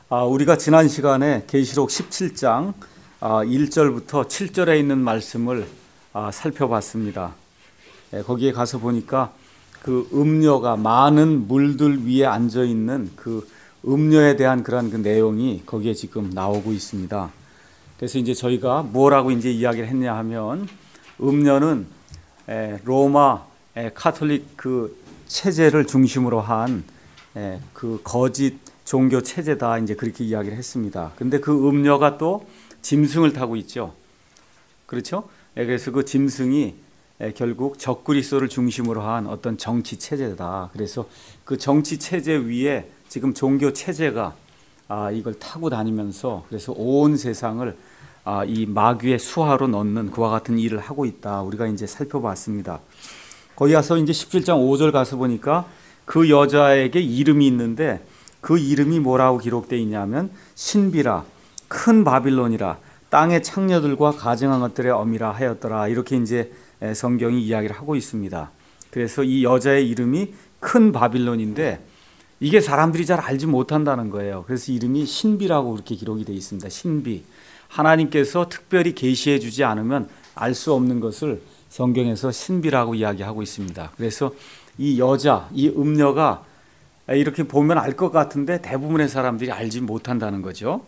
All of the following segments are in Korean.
우리가 지난 시간에 계시록 17장 1절부터 7절에 있는 말씀을 살펴봤습니다. 거기에 가서 보니까 그 음녀가 많은 물들 위에 앉아 있는 그 음녀에 대한 그런 그 내용이 거기에 지금 나오고 있습니다. 그래서 이제 저희가 뭐라고 이제 이야기를 했냐 하면 음녀는 로마 카톨릭 그 체제를 중심으로 한 그 거짓 종교 체제다 이제 그렇게 이야기를 했습니다. 근데 그 음녀가 또 짐승을 타고 있죠. 그렇죠? 그래서 그 짐승이 결국 적그리스도를 중심으로 한 어떤 정치 체제다. 그래서 그 정치 체제 위에 지금 종교 체제가 이걸 타고 다니면서 그래서 온 세상을 이 마귀의 수하로 넣는 그와 같은 일을 하고 있다. 우리가 이제 살펴봤습니다. 거기 가서 이제 17장 5절 가서 보니까 그 여자에게 이름이 있는데 그 이름이 뭐라고 기록되어 있냐면 신비라 큰 바빌론이라 땅의 창녀들과 가증한 것들의 어미라 하였더라. 이렇게 이제 성경이 이야기를 하고 있습니다. 그래서 이 여자의 이름이 큰 바빌론인데 이게 사람들이 잘 알지 못한다는 거예요. 그래서 이름이 신비라고 그렇게 기록이 되어 있습니다. 신비. 하나님께서 특별히 계시해 주지 않으면 알 수 없는 것을 성경에서 신비라고 이야기하고 있습니다. 그래서 이 여자, 이 음녀가 이렇게 보면 알 것 같은데 대부분의 사람들이 알지 못한다는 거죠.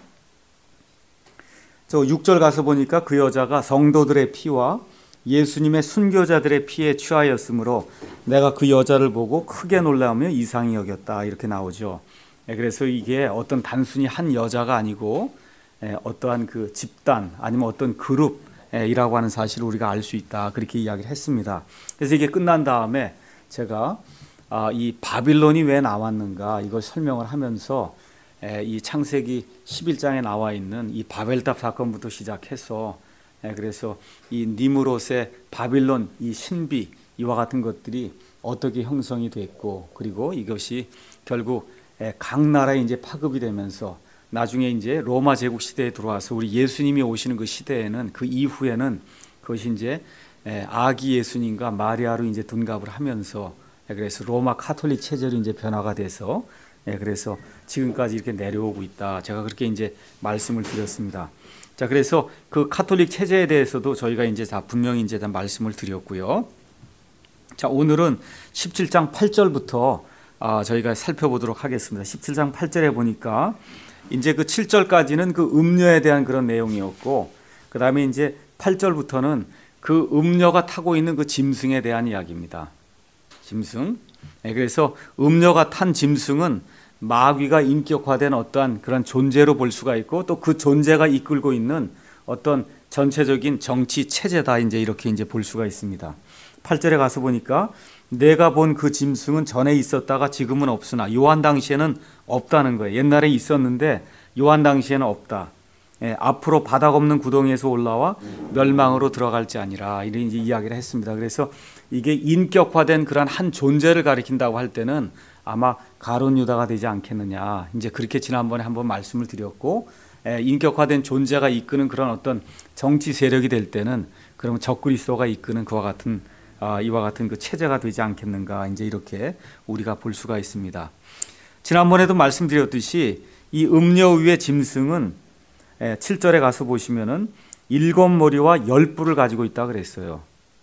저 6절 가서 보니까 그 여자가 성도들의 피와 예수님의 순교자들의 피에 취하였으므로 내가 그 여자를 보고 크게 놀라며 이상히 여겼다. 이렇게 나오죠. 그래서 이게 어떤 단순히 한 여자가 아니고 어떠한 그 집단 아니면 어떤 그룹이라고 하는 사실을 우리가 알 수 있다. 그렇게 이야기를 했습니다. 그래서 이게 끝난 다음에 제가 이 바빌론이 왜 나왔는가 이걸 설명을 하면서 이 창세기 11장에 나와 있는 이 바벨탑 사건부터 시작해서 그래서 이 니무롯의 바빌론 이 신비 이와 같은 것들이 어떻게 형성이 됐고 그리고 이것이 결국 각 나라에 이제 파급이 되면서 나중에 이제 로마 제국 시대에 들어와서 우리 예수님이 오시는 그 시대에는 그 이후에는 그것이 이제 아기 예수님과 마리아로 이제 둔갑을 하면서 그래서 로마 카톨릭 체제로 이제 변화가 돼서 그래서 지금까지 이렇게 내려오고 있다. 제가 그렇게 이제 말씀을 드렸습니다. 자, 그래서 그 카톨릭 체제에 대해서도 저희가 이제 다 분명히 이제 다 말씀을 드렸고요. 자, 오늘은 17장 8절부터 저희가 살펴보도록 하겠습니다. 17장 8절에 보니까 이제 그 7절까지는 그 음녀에 대한 그런 내용이었고, 그 다음에 이제 8절부터는 그 음녀가 타고 있는 그 짐승에 대한 이야기입니다. 짐승. 그래서 음녀가 탄 짐승은 마귀가 인격화된 어떠한 그런 존재로 볼 수가 있고 또 그 존재가 이끌고 있는 어떤 전체적인 정치 체제다 이제 이렇게 이제 볼 수가 있습니다. 8절에 가서 보니까 내가 본 그 짐승은 전에 있었다가 지금은 없으나 요한 당시에는 없다는 거예요. 옛날에 있었는데 요한 당시에는 없다. 앞으로 바닥 없는 구덩이에서 올라와 멸망으로 들어갈지 아니라 이런 이제 이야기를 했습니다. 그래서 이게 인격화된 그런 한 존재를 가리킨다고 할 때는 아마 가룟 유다가 되지 않겠느냐. 이제 그렇게 지난번에 한번 말씀을 드렸고, 인격화된 존재가 이끄는 그런 어떤 정치 세력이 될 때는 그러면 적그리스도가 이끄는 그와 같은 이와 같은 그 체제가 되지 않겠는가. 이제 이렇게 우리가 볼 수가 있습니다. 지난번에도 말씀드렸듯이 이 음녀 위의 짐승은 7절에 가서 보시면은 7머리와 10뿔을 가지고 있다 그랬어요.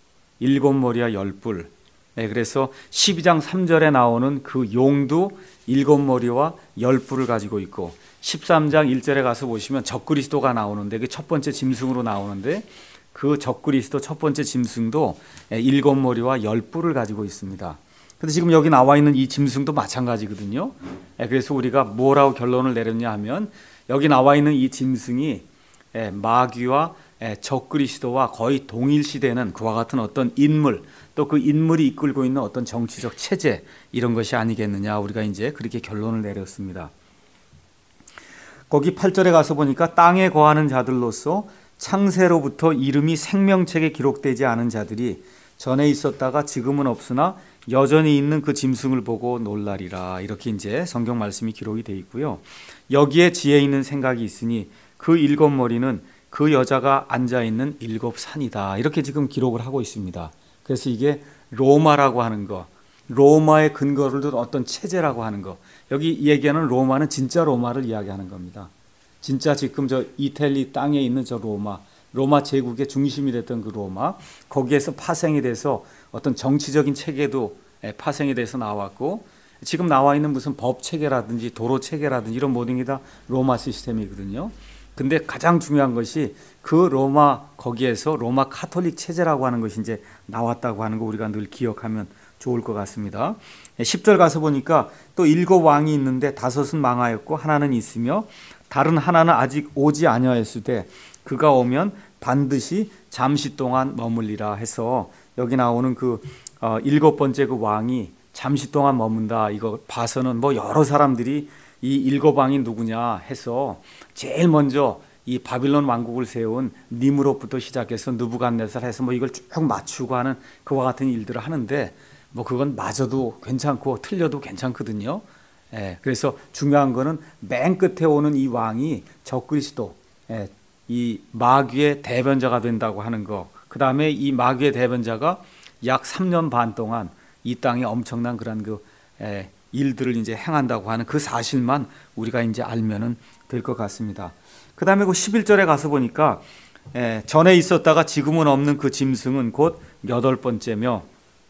7머리와 10뿔. 그래서 12장 3절에 나오는 그 용도 7머리와 10뿔을 가지고 있고 13장 1절에 가서 보시면 적그리스도가 나오는데 그 첫 번째 짐승으로 나오는데 그 적그리스도 첫 번째 짐승도 7머리와 10뿔을 가지고 있습니다. 근데 지금 여기 나와 있는 이 짐승도 마찬가지거든요. 그래서 우리가 뭐라고 결론을 내렸냐 하면 여기 나와 있는 이 짐승이 마귀와 적그리스도와 거의 동일시되는 그와 같은 어떤 인물 또 그 인물이 이끌고 있는 어떤 정치적 체제 이런 것이 아니겠느냐 우리가 이제 그렇게 결론을 내렸습니다. 거기 8절에 가서 보니까 땅에 거하는 자들로서 창세로부터 이름이 생명책에 기록되지 않은 자들이 전에 있었다가 지금은 없으나 여전히 있는 그 짐승을 보고 놀라리라. 이렇게 이제 성경 말씀이 기록이 되어 있고요. 여기에 지혜 있는 생각이 있으니 그 7머리는 그 여자가 앉아있는 7산이다. 이렇게 지금 기록을 하고 있습니다. 그래서 이게 로마라고 하는 거. 로마의 근거를 둔 어떤 체제라고 하는 거. 여기 얘기하는 로마는 진짜 로마를 이야기하는 겁니다. 진짜 지금 저 이탈리 땅에 있는 저 로마 제국의 중심이 됐던 그 로마, 거기에서 파생이 돼서 어떤 정치적인 체계도 파생이 돼서 나왔고, 지금 나와 있는 무슨 법 체계라든지 도로 체계라든지 이런 모든 게 다 로마 시스템이거든요. 근데 가장 중요한 것이 그 로마, 거기에서 로마 카톨릭 체제라고 하는 것이 이제 나왔다고 하는 거 우리가 늘 기억하면 좋을 것 같습니다. 10절 가서 보니까 또 7 왕이 있는데 5은 망하였고 하나는 있으며 다른 하나는 아직 오지 아니하였으되 그가 오면 반드시 잠시 동안 머물리라 해서, 여기 나오는 그 7번째 그 왕이 잠시 동안 머문다, 이거 봐서는 뭐 여러 사람들이 이 7 왕이 누구냐 해서 제일 먼저 이 바빌론 왕국을 세운 니므롯부터 시작해서 느부갓네살 해서 뭐 이걸 쭉 맞추고 하는 그와 같은 일들을 하는데, 뭐 그건 맞아도 괜찮고 틀려도 괜찮거든요. 그래서 중요한 거는 맨 끝에 오는 이 왕이 적그리스도, 이 마귀의 대변자가 된다고 하는 거. 그 다음에 이 마귀의 대변자가 약 3년 반 동안 이 땅에 엄청난 그런 그 일들을 이제 행한다고 하는 그 사실만 우리가 이제 알면은 될 것 같습니다. 그 다음에 그 11절에 가서 보니까 전에 있었다가 지금은 없는 그 짐승은 곧 8번째며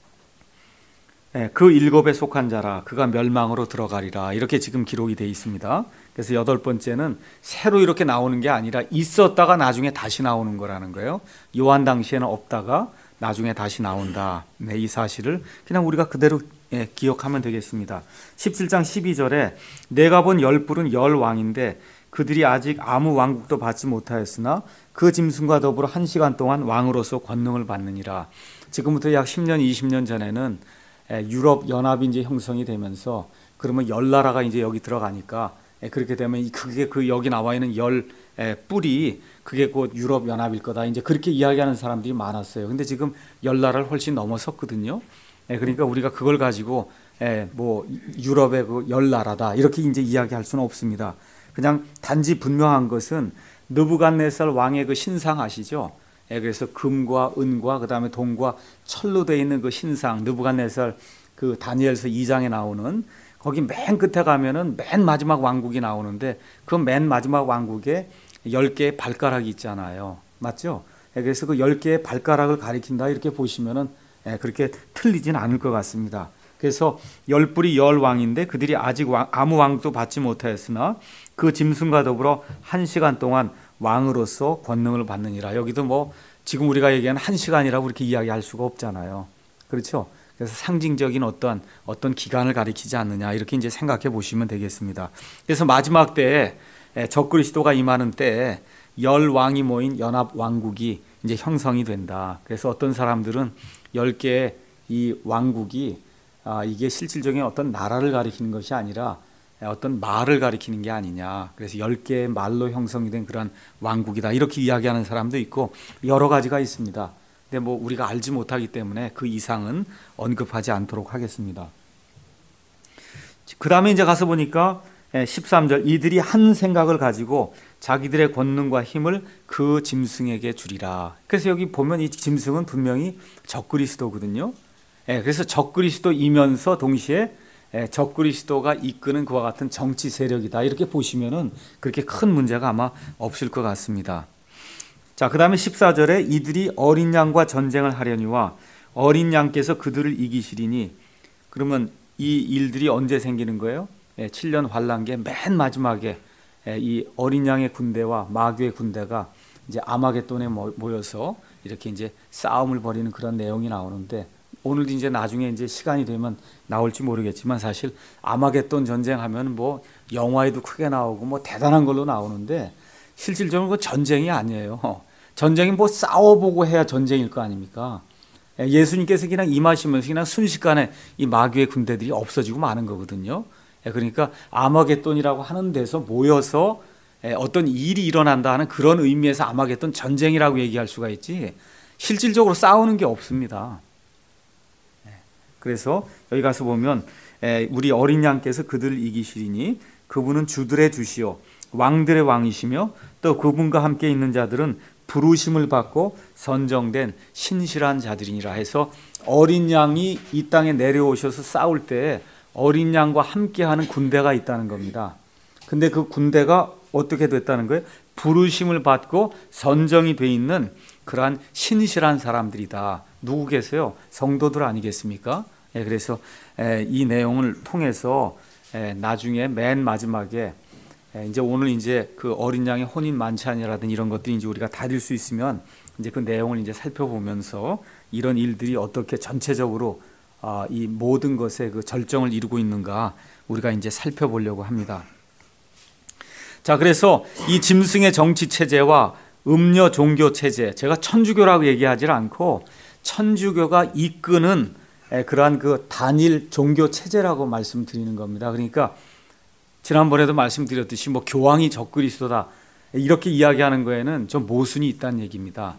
그 7에 속한 자라 그가 멸망으로 들어가리라, 이렇게 지금 기록이 되어 있습니다. 그래서 8번째는 새로 이렇게 나오는 게 아니라 있었다가 나중에 다시 나오는 거라는 거예요. 요한 당시에는 없다가 나중에 다시 나온다. 이 사실을 그냥 우리가 그대로 기억하면 되겠습니다. 17장 12절에 내가 본 10뿔은 10왕인데 그들이 아직 아무 왕국도 받지 못하였으나 그 짐승과 더불어 1시간 동안 왕으로서 권능을 받느니라. 지금부터 약 10년, 20년 전에는 유럽 연합이 이제 형성이 되면서, 그러면 10나라가 이제 여기 들어가니까, 그렇게 되면 그게 그 여기 나와 있는 10뿔이 그게 곧 유럽 연합일 거다, 이제 그렇게 이야기하는 사람들이 많았어요. 근데 지금 10나라를 훨씬 넘어섰거든요. 그러니까 우리가 그걸 가지고 뭐 유럽의 그 10나라다 이렇게 이제 이야기할 수는 없습니다. 그냥 단지 분명한 것은 느부갓네살 왕의 그 신상 아시죠? 그래서 금과 은과 그 다음에 동과 철로 되어 있는 그 신상, 느부갓네살 그 다니엘서 2장에 나오는, 거기 맨 끝에 가면은 맨 마지막 왕국이 나오는데 그 맨 마지막 왕국에 10개의 발가락이 있잖아요. 맞죠? 그래서 그 10개의 발가락을 가리킨다 이렇게 보시면은 그렇게 틀리진 않을 것 같습니다. 그래서 10뿔이 10왕인데 그들이 아직 아무 왕도 받지 못하였으나 그 짐승과 더불어 1시간 동안 왕으로서 권능을 받느니라. 여기도 뭐 지금 우리가 얘기하는 1시간이라고 이렇게 이야기할 수가 없잖아요. 그렇죠? 그래서 상징적인 어떤 기간을 가리키지 않느냐 이렇게 이제 생각해 보시면 되겠습니다. 그래서 마지막 때에 적그리스도가 임하는 때에 10왕이 모인 연합 왕국이 이제 형성이 된다. 그래서 어떤 사람들은 10개의 이 왕국이 이게 실질적인 어떤 나라를 가리키는 것이 아니라 어떤 말을 가리키는 게 아니냐. 그래서 10개의 말로 형성이 된 그런 왕국이다. 이렇게 이야기하는 사람도 있고 여러 가지가 있습니다. 근데 뭐 우리가 알지 못하기 때문에 그 이상은 언급하지 않도록 하겠습니다. 그 다음에 이제 가서 보니까 13절 이들이 한 생각을 가지고 자기들의 권능과 힘을 그 짐승에게 주리라. 그래서 여기 보면 이 짐승은 분명히 적그리스도거든요. 그래서 적그리스도이면서 동시에 적그리스도가 이끄는 그와 같은 정치 세력이다. 이렇게 보시면은 그렇게 큰 문제가 아마 없을 것 같습니다. 자, 그 다음에 14절에 이들이 어린 양과 전쟁을 하려니와 어린 양께서 그들을 이기시리니, 그러면 이 일들이 언제 생기는 거예요? 7년 환란기의 맨 마지막에 이 어린 양의 군대와 마귀의 군대가 이제 아마겟돈에 모여서 이렇게 이제 싸움을 벌이는 그런 내용이 나오는데, 오늘도 이제 나중에 이제 시간이 되면 나올지 모르겠지만 사실 아마겟돈 전쟁하면 뭐 영화에도 크게 나오고 뭐 대단한 걸로 나오는데 실질적으로 그 전쟁이 아니에요. 전쟁이 뭐 싸워보고 해야 전쟁일 거 아닙니까? 예수님께서 그냥 임하시면서 그냥 순식간에 이 마귀의 군대들이 없어지고 마는 거거든요. 그러니까 아마겟돈이라고 하는 데서 모여서 어떤 일이 일어난다 하는 그런 의미에서 아마겟돈 전쟁이라고 얘기할 수가 있지 실질적으로 싸우는 게 없습니다. 그래서 여기 가서 보면 우리 어린 양께서 그들을 이기시리니 그분은 주들의 주시요 왕들의 왕이시며 또 그분과 함께 있는 자들은 부르심을 받고 선정된 신실한 자들이니라 해서 어린 양이 이 땅에 내려오셔서 싸울 때 어린 양과 함께하는 군대가 있다는 겁니다. 근데 그 군대가 어떻게 됐다는 거예요? 부르심을 받고 선정이 돼 있는 그러한 신실한 사람들이다. 누구 계세요? 성도들 아니겠습니까? 그래서 이 내용을 통해서 나중에 맨 마지막에 이제 오늘 이제 그 어린 양의 혼인 만찬이라든지 이런 것들이 이제 우리가 다룰 수 있으면 이제 그 내용을 이제 살펴보면서 이런 일들이 어떻게 전체적으로 이 모든 것에 그 절정을 이루고 있는가 우리가 이제 살펴보려고 합니다. 자, 그래서 이 짐승의 정치 체제와 음녀 종교 체제, 제가 천주교라고 얘기하지 않고 천주교가 이끄는 그러한 그 단일 종교 체제라고 말씀드리는 겁니다. 그러니까 지난번에도 말씀드렸듯이 뭐 교황이 적그리스도다 이렇게 이야기하는 거에는 좀 모순이 있다는 얘기입니다.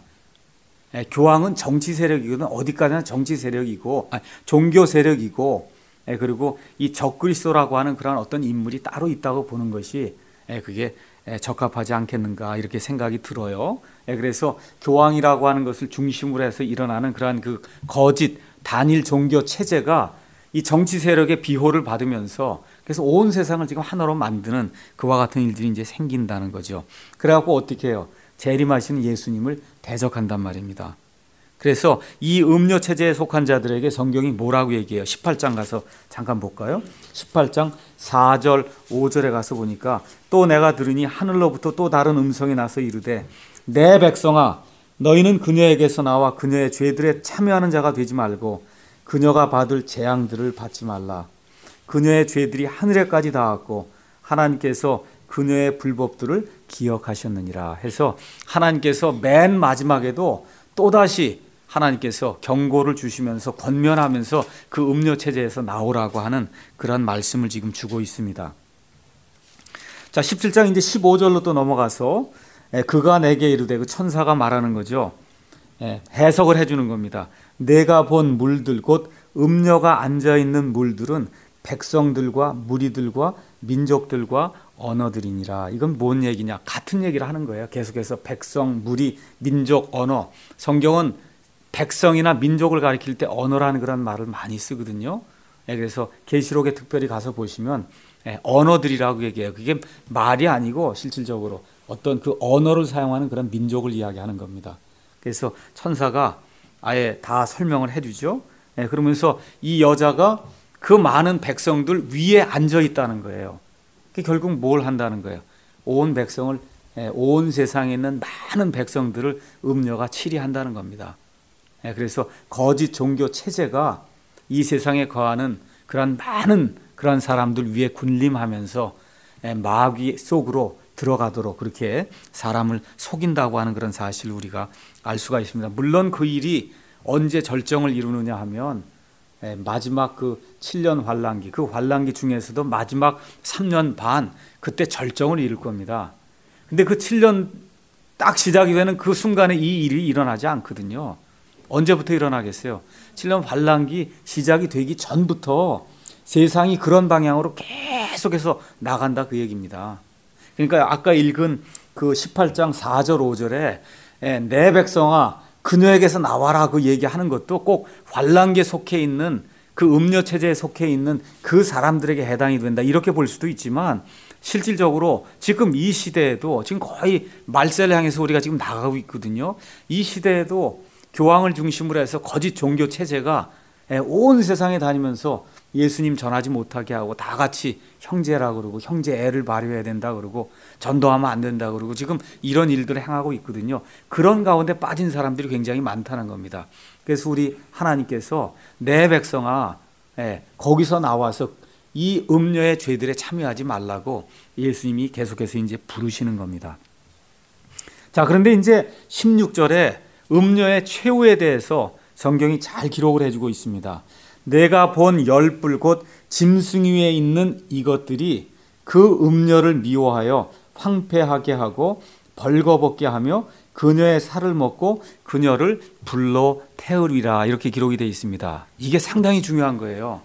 교황은 정치 세력이거든. 어디까지나 정치 세력이고 종교 세력이고 그리고 이 적그리스도라고 하는 그런 어떤 인물이 따로 있다고 보는 것이 그게 적합하지 않겠는가 이렇게 생각이 들어요. 그래서 교황이라고 하는 것을 중심으로 해서 일어나는 그러한 그 거짓 단일 종교 체제가 이 정치 세력의 비호를 받으면서 그래서 온 세상을 지금 하나로 만드는 그와 같은 일들이 이제 생긴다는 거죠. 그래갖고 어떻게 해요? 재림하시는 예수님을 대적한단 말입니다. 그래서 이 음료 체제에 속한 자들에게 성경이 뭐라고 얘기해요? 18장 가서 잠깐 볼까요? 18장 4절 5절에 가서 보니까 또 내가 들으니 하늘로부터 또 다른 음성이 나서 이르되 내 백성아 너희는 그녀에게서 나와 그녀의 죄들에 참여하는 자가 되지 말고 그녀가 받을 재앙들을 받지 말라. 그녀의 죄들이 하늘에까지 닿았고 하나님께서 그녀의 불법들을 기억하셨느니라 해서 하나님께서 맨 마지막에도 또다시 하나님께서 경고를 주시면서 권면하면서 그 음료 체제에서 나오라고 하는 그런 말씀을 지금 주고 있습니다. 자, 17장 이제 15절로 또 넘어가서 그가 내게 이르되 그 천사가 말하는 거죠. 해석을 해주는 겁니다. 내가 본 물들 곧 음녀가 앉아있는 물들은 백성들과 무리들과 민족들과 언어들이니라. 이건 뭔 얘기냐? 같은 얘기를 하는 거예요. 계속해서 백성, 무리, 민족, 언어. 성경은 백성이나 민족을 가리킬 때 언어라는 그런 말을 많이 쓰거든요. 그래서 계시록에 특별히 가서 보시면 언어들이라고 얘기해요. 그게 말이 아니고 실질적으로 어떤 그 언어를 사용하는 그런 민족을 이야기하는 겁니다. 그래서 천사가 아예 다 설명을 해주죠. 그러면서 이 여자가 그 많은 백성들 위에 앉아 있다는 거예요. 결국 뭘 한다는 거예요? 온 백성을, 온 세상에 있는 많은 백성들을 음녀가 치리한다는 겁니다. 그래서 거짓 종교 체제가 이 세상에 거하는 그런 많은 그런 사람들 위에 군림하면서 마귀 속으로 들어가도록 그렇게 사람을 속인다고 하는 그런 사실을 우리가 알 수가 있습니다. 물론 그 일이 언제 절정을 이루느냐 하면 마지막 그 7년 환란기, 그 환란기 중에서도 마지막 3년 반 그때 절정을 이룰 겁니다. 근데 그 7년 딱 시작이 되는 그 순간에 이 일이 일어나지 않거든요. 언제부터 일어나겠어요? 7년 환란기 시작이 되기 전부터 세상이 그런 방향으로 계속해서 나간다 그 얘기입니다. 그러니까 아까 읽은 그 18장 4절 5절에 내 백성아 그녀에게서 나와라 그 얘기하는 것도 꼭 환란기에 속해 있는 그 음료 체제에 속해 있는 그 사람들에게 해당이 된다 이렇게 볼 수도 있지만 실질적으로 지금 이 시대에도 지금 거의 말세를 향해서 우리가 지금 나가고 있거든요. 이 시대에도 교황을 중심으로 해서 거짓 종교 체제가 온 세상에 다니면서 예수님 전하지 못하게 하고 다 같이 형제라고 그러고 형제 애를 발휘해야 된다 그러고 전도하면 안 된다 그러고 지금 이런 일들을 행하고 있거든요. 그런 가운데 빠진 사람들이 굉장히 많다는 겁니다. 그래서 우리 하나님께서 내 백성아 거기서 나와서 이 음녀의 죄들에 참여하지 말라고 예수님이 계속해서 이제 부르시는 겁니다. 자, 그런데 이제 16절에 음녀의 최후에 대해서 성경이 잘 기록을 해주고 있습니다. 내가 본 열불 곧 짐승 위에 있는 이것들이 그 음녀를 미워하여 황폐하게 하고 벌거벗게 하며 그녀의 살을 먹고 그녀를 불로 태우리라 이렇게 기록이 되어 있습니다. 이게 상당히 중요한 거예요.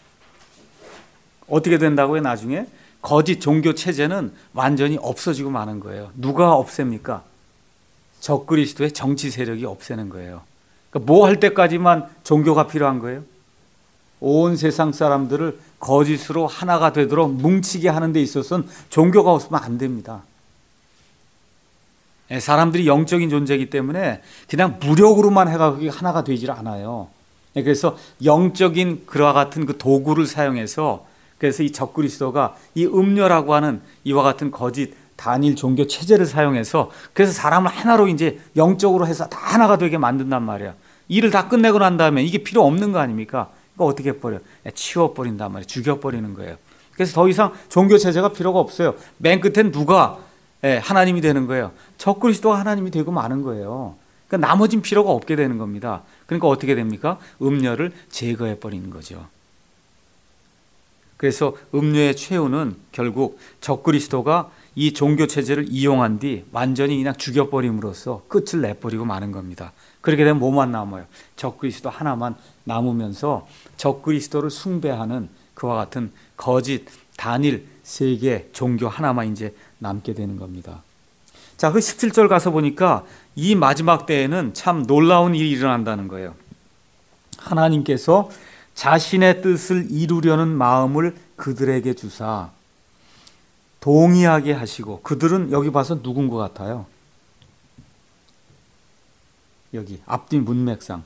어떻게 된다고요? 나중에 거짓 종교 체제는 완전히 없어지고 마는 거예요. 누가 없앱니까? 적그리스도의 정치 세력이 없애는 거예요. 그러니까 뭐 할 때까지만 종교가 필요한 거예요? 온 세상 사람들을 거짓으로 하나가 되도록 뭉치게 하는 데 있어서는 종교가 없으면 안 됩니다. 사람들이 영적인 존재이기 때문에 그냥 무력으로만 해가 그게 하나가 되질 않아요. 그래서 영적인 그와 같은 그 도구를 사용해서, 그래서 이 적그리스도가 이 음료라고 하는 이와 같은 거짓 단일 종교 체제를 사용해서, 그래서 사람을 하나로 이제 영적으로 해서 다 하나가 되게 만든단 말이야. 일을 다 끝내고 난 다음에 이게 필요 없는 거 아닙니까? 그러니까 어떻게 해버려? 치워버린단 말이에요. 죽여버리는 거예요. 그래서 더 이상 종교 체제가 필요가 없어요. 맨 끝엔 누가 하나님이 되는 거예요? 적그리스도가 하나님이 되고 마는 거예요. 그러니까 나머진 필요가 없게 되는 겁니다. 그러니까 어떻게 됩니까? 음료를 제거해버리는 거죠. 그래서 음료의 최후는 결국 적그리스도가 이 종교 체제를 이용한 뒤 완전히 그냥 죽여버림으로써 끝을 내버리고 마는 겁니다. 그렇게 되면 뭐만 남아요? 적그리스도 하나만 남으면서 적그리스도를 숭배하는 그와 같은 거짓 단일 세계 종교 하나만 이제 남게 되는 겁니다. 자, 그 17절 가서 보니까 이 마지막 때에는 참 놀라운 일이 일어난다는 거예요. 하나님께서 자신의 뜻을 이루려는 마음을 그들에게 주사 동의하게 하시고, 그들은 여기 봐서 누군 것 같아요? 여기 앞뒤 문맥상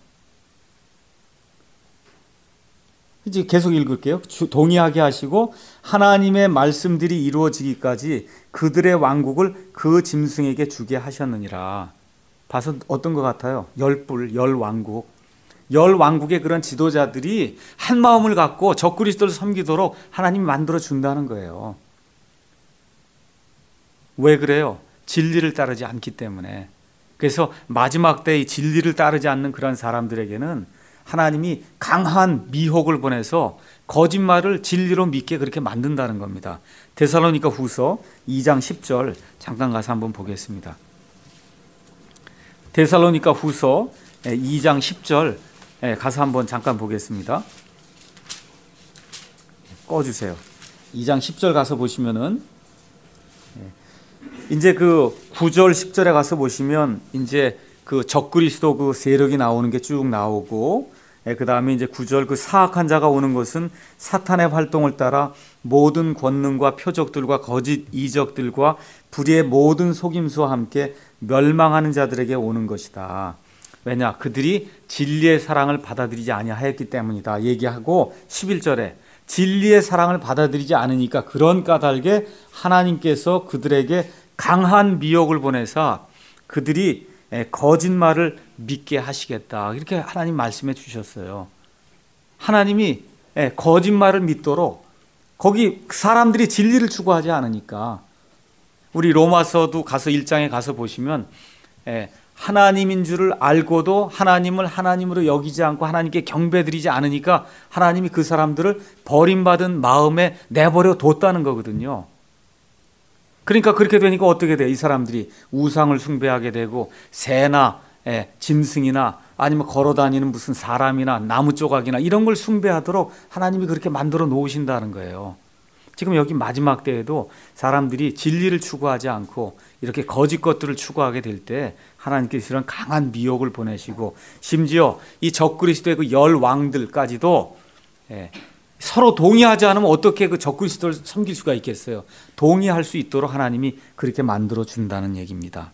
이제 계속 읽을게요. 동의하게 하시고 하나님의 말씀들이 이루어지기까지 그들의 왕국을 그 짐승에게 주게 하셨느니라. 봐서 어떤 것 같아요? 열 왕국. 열 왕국의 그런 지도자들이 한 마음을 갖고 적그리스도를 섬기도록 하나님이 만들어 준다는 거예요. 왜 그래요? 진리를 따르지 않기 때문에. 그래서 마지막 때 이 진리를 따르지 않는 그런 사람들에게는 하나님이 강한 미혹을 보내서 거짓말을 진리로 믿게 그렇게 만든다는 겁니다. 데살로니가 후서 2장 10절 잠깐 가서 한번 보겠습니다. 데살로니가 후서 2장 10절 가서 한번 잠깐 보겠습니다. 꺼주세요. 2장 10절 가서 보시면은 이제 그 9절 10절에 가서 보시면 이제 그 적그리스도 그 세력이 나오는 게 쭉 나오고, 그 다음에 이제 9절 그 사악한 자가 오는 것은 사탄의 활동을 따라 모든 권능과 표적들과 거짓 이적들과 불의의 모든 속임수와 함께 멸망하는 자들에게 오는 것이다. 왜냐? 그들이 진리의 사랑을 받아들이지 아니하였기 때문이다 얘기하고, 11절에 진리의 사랑을 받아들이지 않으니까 그런 까닭에 하나님께서 그들에게 강한 미혹을 보내사 그들이 거짓말을 믿게 하시겠다. 이렇게 하나님 말씀해 주셨어요. 하나님이 거짓말을 믿도록, 거기 사람들이 진리를 추구하지 않으니까. 우리 로마서도 가서 1장에 가서 보시면 하나님인 줄을 알고도 하나님을 하나님으로 여기지 않고 하나님께 경배드리지 않으니까 하나님이 그 사람들을 버림받은 마음에 내버려 뒀다는 거거든요. 그러니까 그렇게 되니까 어떻게 돼요? 이 사람들이 우상을 숭배하게 되고 새나 짐승이나 아니면 걸어다니는 무슨 사람이나 나무 조각이나 이런 걸 숭배하도록 하나님이 그렇게 만들어 놓으신다는 거예요. 지금 여기 마지막 때에도 사람들이 진리를 추구하지 않고 이렇게 거짓 것들을 추구하게 될 때 하나님께서 이런 강한 미혹을 보내시고, 심지어 이 적그리스도의 그 열 왕들까지도 서로 동의하지 않으면 어떻게 그 적그리스도를 섬길 수가 있겠어요? 동의할 수 있도록 하나님이 그렇게 만들어 준다는 얘기입니다.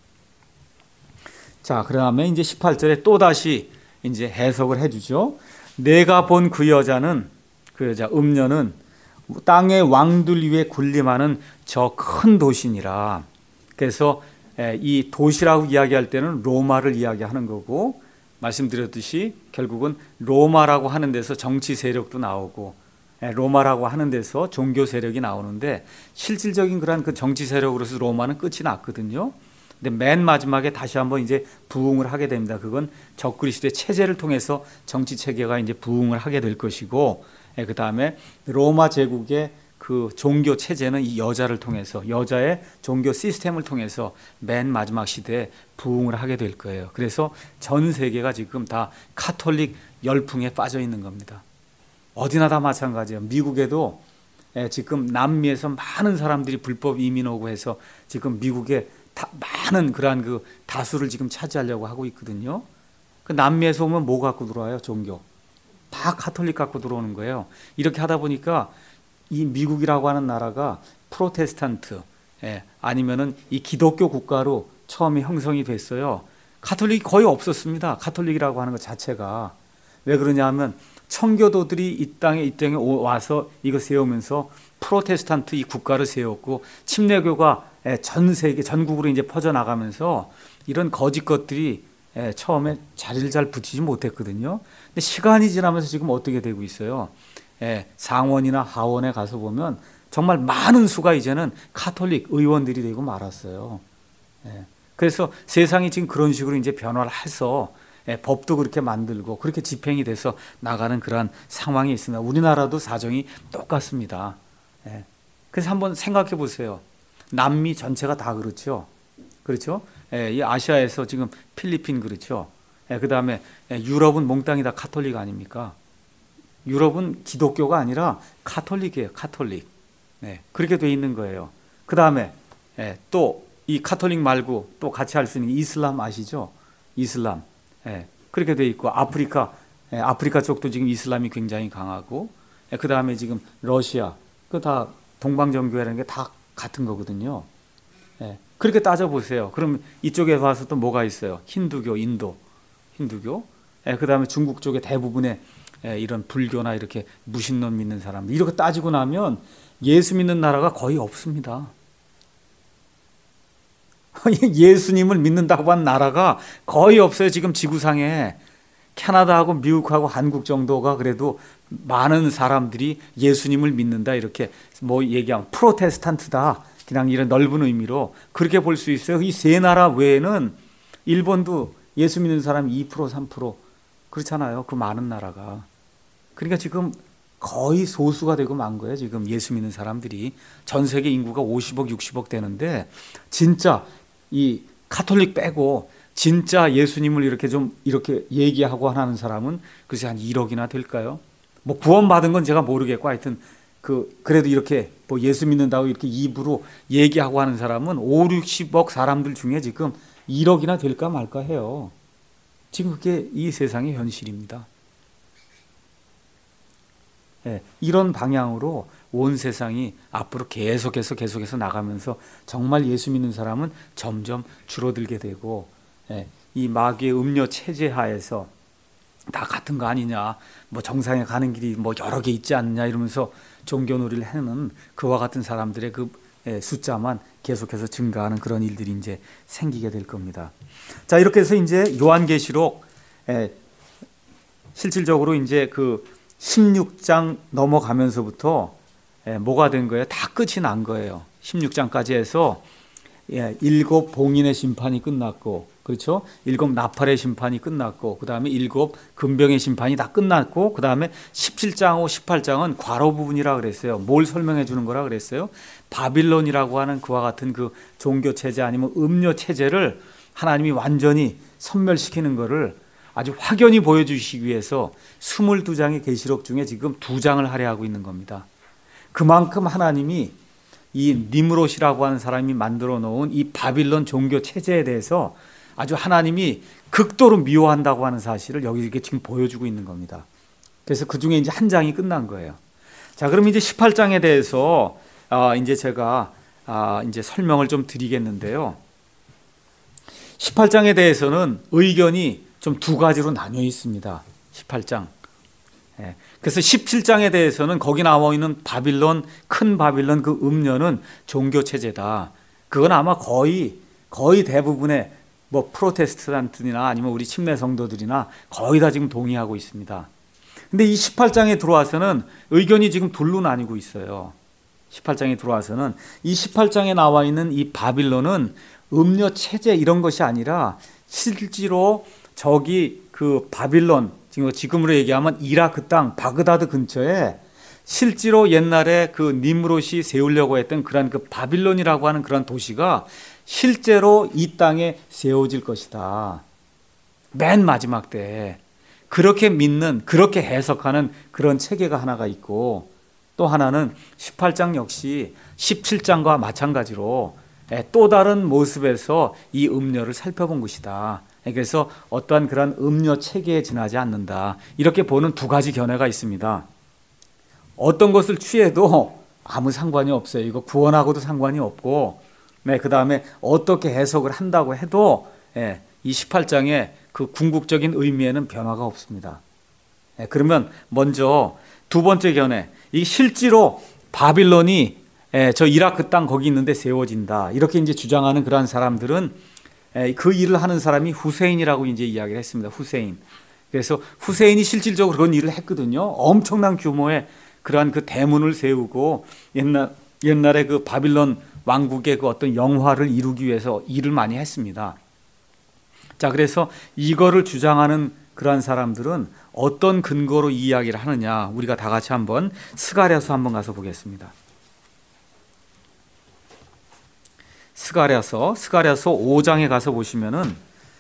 자, 그다음에 이제 18절에 또 다시 이제 해석을 해주죠. 내가 본 그 여자는, 그 여자 음녀는 땅의 왕들 위에 군림하는 저 큰 도시니라. 그래서 이 도시라고 이야기할 때는 로마를 이야기하는 거고, 말씀드렸듯이 결국은 로마라고 하는 데서 정치 세력도 나오고 로마라고 하는 데서 종교 세력이 나오는데, 실질적인 그런 그 정치 세력으로서 로마는 끝이 났거든요. 근데 맨 마지막에 다시 한번 이제 부흥을 하게 됩니다. 그건 적그리스도의 체제를 통해서 정치 체계가 이제 부흥을 하게 될 것이고, 그 다음에 로마 제국의 그 종교 체제는 이 여자를 통해서, 여자의 종교 시스템을 통해서 맨 마지막 시대에 부흥을 하게 될 거예요. 그래서 전 세계가 지금 다 카톨릭 열풍에 빠져 있는 겁니다. 어디나 다 마찬가지예요. 미국에도 지금 남미에서 많은 사람들이 불법 이민 오고 해서 지금 미국에 많은 그러한 그 다수를 지금 차지하려고 하고 있거든요. 그 남미에서 오면 뭐 갖고 들어와요? 종교. 다 카톨릭 갖고 들어오는 거예요. 이렇게 하다 보니까 이 미국이라고 하는 나라가 프로테스탄트, 아니면은 이 기독교 국가로 처음에 형성이 됐어요. 카톨릭이 거의 없었습니다. 카톨릭이라고 하는 것 자체가. 왜 그러냐 하면 청교도들이 이 땅에 와서 이거 세우면서 프로테스탄트 이 국가를 세웠고, 침례교가 전 세계 전국으로 이제 퍼져나가면서 이런 거짓 것들이 처음에 자리를 잘 붙이지 못했거든요. 근데 시간이 지나면서 지금 어떻게 되고 있어요? 상원이나 하원에 가서 보면 정말 많은 수가 이제는 카톨릭 의원들이 되고 말았어요. 그래서 세상이 지금 그런 식으로 이제 변화를 해서 법도 그렇게 만들고 그렇게 집행이 돼서 나가는 그러한 상황이 있습니다. 우리나라도 사정이 똑같습니다. 그래서 한번 생각해 보세요. 남미 전체가 다 그렇죠. 그렇죠? 이 아시아에서 지금 필리핀 그렇죠. 그 다음에 유럽은 몽땅이 다 카톨릭 아닙니까? 유럽은 기독교가 아니라 카톨릭이에요. 카톨릭. 그렇게 돼 있는 거예요. 그 다음에 또 이 카톨릭 말고 또 같이 할 수 있는 이슬람 아시죠? 이슬람. 그렇게 돼 있고, 아프리카 쪽도 지금 이슬람이 굉장히 강하고, 그 다음에 지금 러시아, 그 다 동방정교회라는 게 다 같은 거거든요. 그렇게 따져보세요. 그럼 이쪽에 봐서 또 뭐가 있어요? 힌두교, 인도, 힌두교. 그 다음에 중국 쪽에 대부분의 이런 불교나 이렇게 무신론 믿는 사람들. 이렇게 따지고 나면 예수 믿는 나라가 거의 없습니다. 예수님을 믿는다고 한 나라가 거의 없어요. 지금 지구상에. 캐나다하고 미국하고 한국 정도가 그래도 많은 사람들이 예수님을 믿는다 이렇게 뭐 얘기하면 프로테스탄트다. 그냥 이런 넓은 의미로 그렇게 볼 수 있어요. 이 세 나라 외에는 일본도 예수 믿는 사람이 2%, 3% 그렇잖아요. 그 많은 나라가. 그러니까 지금 거의 소수가 되고 만 거예요. 지금 예수 믿는 사람들이. 전 세계 인구가 50억, 60억 되는데 진짜 이 카톨릭 빼고 진짜 예수님을 이렇게 좀 이렇게 얘기하고 하는 사람은 글쎄 한 1억이나 될까요? 뭐 구원받은 건 제가 모르겠고 하여튼 그래도 이렇게 뭐 예수 믿는다고 이렇게 입으로 얘기하고 하는 사람은 5, 60억 사람들 중에 지금 1억이나 될까 말까 해요. 지금 그게 이 세상의 현실입니다. 이런 방향으로 온 세상이 앞으로 계속해서 나가면서 정말 예수 믿는 사람은 점점 줄어들게 되고, 이 마귀의 음료 체제 하에서 다 같은 거 아니냐, 뭐 정상에 가는 길이 뭐 여러 개 있지 않느냐 이러면서 종교놀이를 하는 그와 같은 사람들의 그 숫자만 계속해서 증가하는 그런 일들이 이제 생기게 될 겁니다. 자, 이렇게 해서 이제 요한계시록 실질적으로 이제 그 16장 넘어가면서부터 뭐가 된 거예요? 다 끝이 난 거예요. 16장까지 해서 7 봉인의 심판이 끝났고, 그렇죠? 7 나팔의 심판이 끝났고, 그 다음에 7 금병의 심판이 다 끝났고, 그 다음에 17장하고 18장은 과로 부분이라 그랬어요. 뭘 설명해 주는 거라 그랬어요? 바빌론이라고 하는 그와 같은 그 종교 체제 아니면 음료 체제를 하나님이 완전히 섬멸시키는 거를 아주 확연히 보여주시기 위해서 22장의 계시록 중에 지금 2장을 할애하고 있는 겁니다. 그만큼 하나님이 이 니므롯이라고 하는 사람이 만들어 놓은 이 바빌론 종교 체제에 대해서 아주 하나님이 극도로 미워한다고 하는 사실을 여기 이렇게 지금 보여주고 있는 겁니다. 그래서 그 중에 이제 한 장이 끝난 거예요. 자, 그럼 이제 18장에 대해서 이제 제가 이제 설명을 좀 드리겠는데요. 18장에 대해서는 의견이 좀 2가지로 나뉘어 있습니다. 18장. 그래서 17장에 대해서는 거기 나와 있는 바빌론, 큰 바빌론 그 음료는 종교 체제다. 그건 아마 거의 대부분의 뭐 프로테스탄트나 아니면 우리 침례 성도들이나 거의 다 지금 동의하고 있습니다. 근데 이 18장에 들어와서는 의견이 지금 둘로 나뉘고 있어요. 18장에 들어와서는 이 18장에 나와 있는 이 바빌론은 음료 체제 이런 것이 아니라 실제로 저기 그 바빌론, 지금으로 얘기하면 이라크 땅 바그다드 근처에 실제로 옛날에 그 니므롯이 세우려고 했던 그런 그 바빌론이라고 하는 그런 도시가 실제로 이 땅에 세워질 것이다. 맨 마지막 때 그렇게 믿는, 그렇게 해석하는 그런 체계가 하나가 있고, 또 하나는 18장 역시 17장과 마찬가지로 또 다른 모습에서 이 음료를 살펴본 것이다. 그래서 어떠한 그런 음료 체계에 지나지 않는다. 이렇게 보는 두 가지 견해가 있습니다. 어떤 것을 취해도 아무 상관이 없어요. 이거 구원하고도 상관이 없고, 그 다음에 어떻게 해석을 한다고 해도 이 18장의 그 궁극적인 의미에는 변화가 없습니다. 그러면 먼저 두 번째 견해, 이 실제로 바빌론이 저 이라크 땅 거기 있는데 세워진다. 이렇게 이제 주장하는 그러한 사람들은 그 일을 하는 사람이 후세인이라고 이제 이야기를 했습니다. 후세인. 그래서 후세인이 실질적으로 그런 일을 했거든요. 엄청난 규모의 그러한 그 대문을 세우고 옛날에 그 바빌론 왕국의 그 어떤 영화를 이루기 위해서 일을 많이 했습니다. 자, 그래서 이거를 주장하는 그러한 사람들은 어떤 근거로 이야기를 하느냐, 우리가 다 같이 한번 스가랴서 한번 가서 보겠습니다. 스가랴서 5장에 가서 보시면은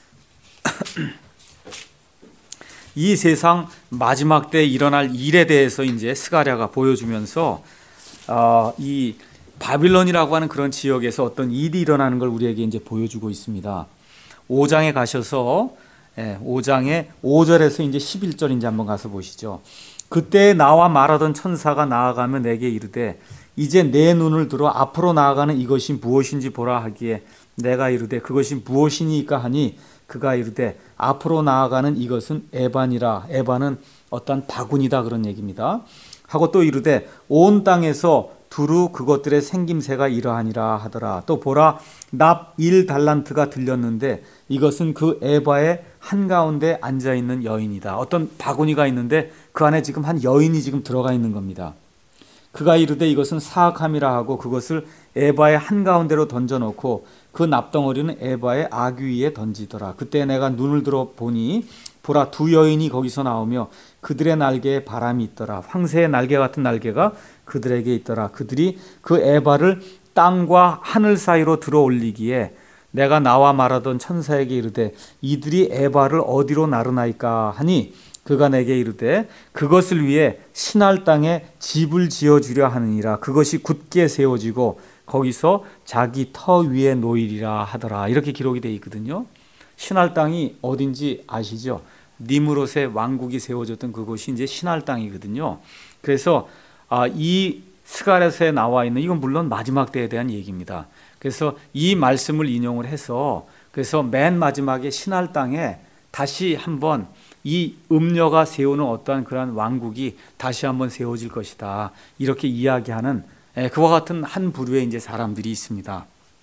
이 세상 마지막 때 일어날 일에 대해서 이제 스가랴가 보여주면서 이 바빌론이라고 하는 그런 지역에서 어떤 일이 일어나는 걸 우리에게 이제 보여주고 있습니다. 5장에 가셔서 5장의 5절에서 이제 11절 이제 한번 가서 보시죠. 그때 나와 말하던 천사가 나아가며 내게 이르되 이제 내 눈을 들어 앞으로 나아가는 이것이 무엇인지 보라 하기에 내가 이르되 그것이 무엇이니까 하니 그가 이르되 앞으로 나아가는 이것은 에반이라. 에반은 어떤 바구니다 그런 얘기입니다. 하고 또 이르되 온 땅에서 두루 그것들의 생김새가 이러하니라 하더라. 또 보라 납 1달란트가 들렸는데 이것은 그 에바의 한가운데 앉아있는 여인이다. 어떤 바구니가 있는데 그 안에 지금 한 여인이 지금 들어가 있는 겁니다. 그가 이르되 이것은 사악함이라 하고 그것을 에바의 한가운데로 던져놓고 그 납덩어리는 에바의 아귀 위에 던지더라. 그때 내가 눈을 들어 보니 보라 두 여인이 거기서 나오며 그들의 날개에 바람이 있더라. 황새의 날개 같은 날개가 그들에게 있더라. 그들이 그 에바를 땅과 하늘 사이로 들어 올리기에 내가 나와 말하던 천사에게 이르되 이들이 에바를 어디로 나르나이까 하니 그가 내게 이르되 그것을 위해 신할 땅에 집을 지어주려 하느니라. 그것이 굳게 세워지고 거기서 자기 터 위에 놓이리라 하더라. 이렇게 기록이 되어 있거든요. 신할 땅이 어딘지 아시죠? 니므롯의 왕국이 세워졌던 그곳이 이제 신할 땅이거든요. 그래서 이 스가랴서에 나와 있는 이건 물론 마지막 때에 대한 얘기입니다. 그래서 이 말씀을 인용을 해서 그래서 맨 마지막에 신할 땅에 다시 한번 이 음녀가 세우는 어떠한 그러한 왕국이 다시 한번 세워질 것이다. 이렇게 이야기하는 그와 같은 한 부류의 이제 사람들이 있습니다.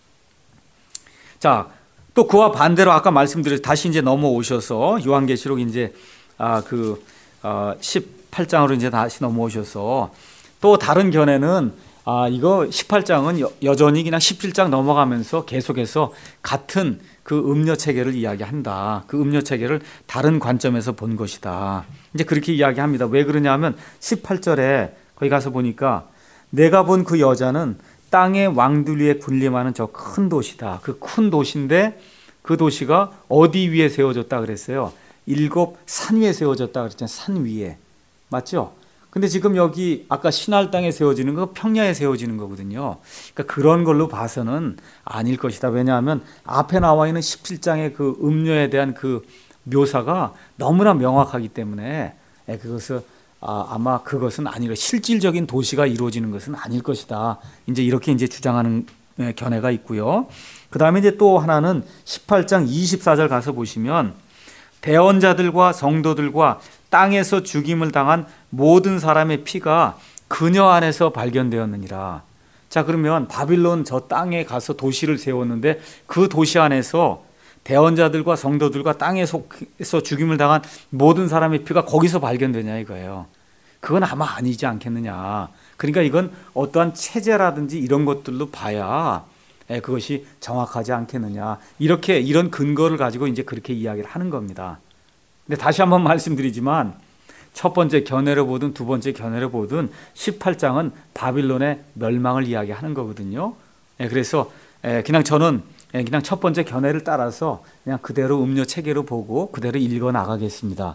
자, 또 그와 반대로 아까 말씀드렸 다시 이제 넘어오셔서 요한계시록 이제 18장으로 이제 다시 넘어오셔서 또 다른 견해는 이거 18장은 여전히 그냥 17장 넘어가면서 계속해서 같은 그 음료 체계를 이야기한다. 그 음료 체계를 다른 관점에서 본 것이다. 이제 그렇게 이야기합니다. 왜 그러냐면 18절에 거기 가서 보니까 내가 본 그 여자는 땅의 왕들 위에 군림하는 저 큰 도시다. 그 큰 도시인데 그 도시가 어디 위에 세워졌다 그랬어요? 7 산 위에 세워졌다 그랬잖아요. 산 위에. 맞죠? 근데 지금 여기 아까 신할 땅에 세워지는 거 평야에 세워지는 거거든요. 그러니까 그런 걸로 봐서는 아닐 것이다. 왜냐하면 앞에 나와 있는 17장의 그 음료에 대한 그 묘사가 너무나 명확하기 때문에 그것을 아마 그것은 아니라 실질적인 도시가 이루어지는 것은 아닐 것이다. 이제 이렇게 이제 주장하는 견해가 있고요. 그 다음에 이제 또 하나는 18장 24절 가서 보시면 대언자들과 성도들과 땅에서 죽임을 당한 모든 사람의 피가 그녀 안에서 발견되었느니라. 자, 그러면 바빌론 저 땅에 가서 도시를 세웠는데 그 도시 안에서 대언자들과 성도들과 땅에서 죽임을 당한 모든 사람의 피가 거기서 발견되냐 이거예요. 그건 아마 아니지 않겠느냐. 그러니까 이건 어떠한 체제라든지 이런 것들로 봐야 그것이 정확하지 않겠느냐. 이런 근거를 가지고 이제 그렇게 이야기를 하는 겁니다. 근데 다시 한번 말씀드리지만 첫 번째 견해로 보든 두 번째 견해로 보든 18장은 바빌론의 멸망을 이야기하는 거거든요. 그래서 그냥 저는 그냥 첫 번째 견해를 따라서 그냥 그대로 음료 체계로 보고 그대로 읽어 나가겠습니다.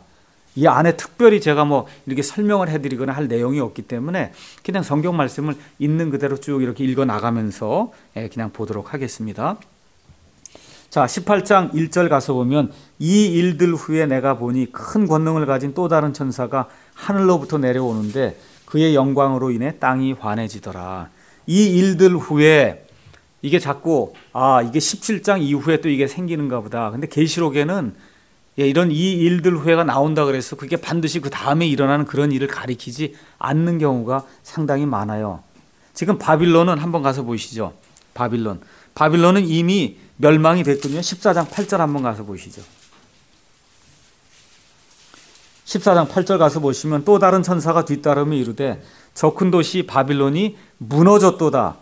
이 안에 특별히 제가 뭐 이렇게 설명을 해드리거나 할 내용이 없기 때문에 그냥 성경 말씀을 있는 그대로 쭉 이렇게 읽어 나가면서 그냥 보도록 하겠습니다. 자, 18장 1절 가서 보면 이 일들 후에 내가 보니 큰 권능을 가진 또 다른 천사가 하늘로부터 내려오는데 그의 영광으로 인해 땅이 환해지더라. 이 일들 후에 이게 자꾸 이게 17장 이후에 또 이게 생기는가 보다. 근데 계시록에는 이런 이 일들 후에가 나온다 그래서 그게 반드시 그 다음에 일어나는 그런 일을 가리키지 않는 경우가 상당히 많아요. 지금 바빌론은 한번 가서 보시죠. 바빌론은 이미 멸망이 됐거든요. 14장 8절 한번 가서 보시죠. 14장 8절 가서 보시면 또 다른 천사가 뒤따르며 이르되 저 큰 도시 바빌론이 무너졌도다.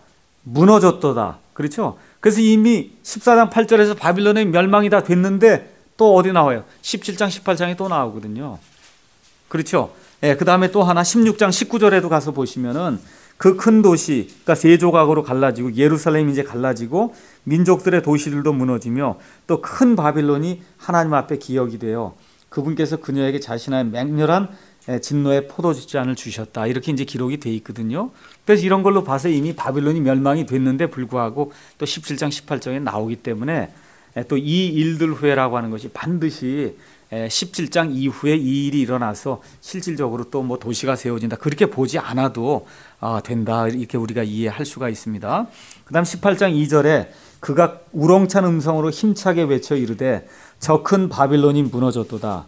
그렇죠? 그래서 이미 14장 8절에서 바빌론의 멸망이 다 됐는데 또 어디 나와요? 17장 18장에 또 나오거든요. 그렇죠? 그 다음에 또 하나 16장 19절에도 가서 보시면은 그 큰 도시, 그러니까 세 조각으로 갈라지고 예루살렘이 이제 갈라지고 민족들의 도시들도 무너지며 또 큰 바빌론이 하나님 앞에 기억이 돼요. 그분께서 그녀에게 자신의 맹렬한 진노의 포도주잔을 주셨다. 이렇게 이제 기록이 돼 있거든요. 그래서 이런 걸로 봐서 이미 바빌론이 멸망이 됐는데 불구하고 또 17장 18장에 나오기 때문에 또 이 일들 후에라고 하는 것이 반드시 17장 이후에 이 일이 일어나서 실질적으로 또 뭐 도시가 세워진다. 그렇게 보지 않아도 된다. 이렇게 우리가 이해할 수가 있습니다. 그 다음 18장 2절에 그가 우렁찬 음성으로 힘차게 외쳐 이르되 저 큰 바빌론이 무너졌도다.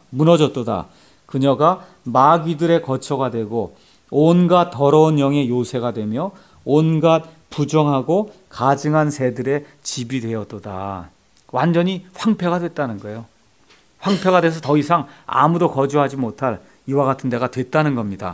그녀가 마귀들의 거처가 되고 온갖 더러운 영의 요새가 되며 온갖 부정하고 가증한 새들의 집이 되었도다. 완전히 황폐가 됐다는 거예요. 황폐가 돼서 더 이상 아무도 거주하지 못할 이와 같은 데가 됐다는 겁니다.